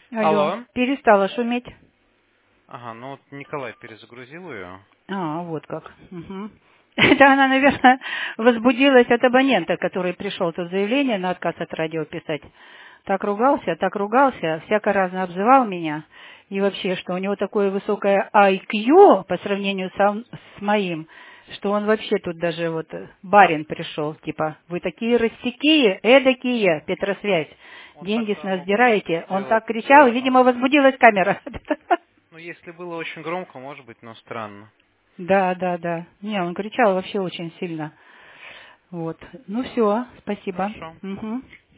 Алло, Алло. перестала шуметь. Ага, ну вот Николай перезагрузил ее. Вот как. Угу. Это она, наверное, возбудилась от абонента, который пришел тут заявление на отказ от радио писать. Так ругался, всяко разно обзывал меня. И вообще, что у него такое высокое IQ по сравнению с моим, что он вообще тут даже вот барин пришел, типа, вы такие растякие, эдакие, Петросвязь, Он деньги с тогда нас мог сдираете. Он сделать... так кричал, и, видимо, возбудилась камера. Ну, если было очень громко, может быть, но странно. Да, да, да. Не, он кричал вообще очень сильно. Вот. Ну все, спасибо. Хорошо. Мгм.